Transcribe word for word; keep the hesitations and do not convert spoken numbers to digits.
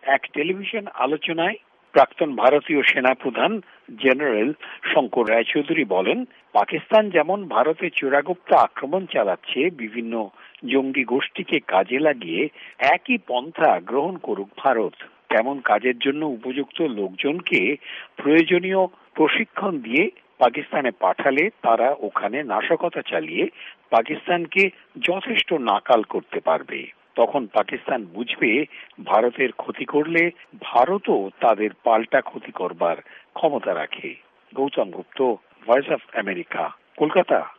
এক টেলিভিশন আলোচনায় প্রাক্তন ভারতীয় সেনাপ্রধান জেনারেল শঙ্কর রায়চৌধুরী বলেন, পাকিস্তান যেমন ভারতে চোরাগোপ্তা আক্রমণ চালাচ্ছে, বিভিন্ন জঙ্গি গোষ্ঠীকে কাজে লাগিয়ে একই পন্থা গ্রহণ করুক ভারত। তেমন কাজের জন্য উপযুক্ত লোকজনকে প্রয়োজনীয় প্রশিক্ষণ দিয়ে পাকিস্তানে পাঠালে তারা ওখানে নাশকতা চালিয়ে পাকিস্তানকে যথেষ্ট নাকাল করতে পারবে। তখন পাকিস্তান বুঝবে ভারতের ক্ষতি করলে ভারতও তাদের পাল্টা ক্ষতি করবার ক্ষমতা রাখে। Gautam Gupta, voice of America, Kolkata.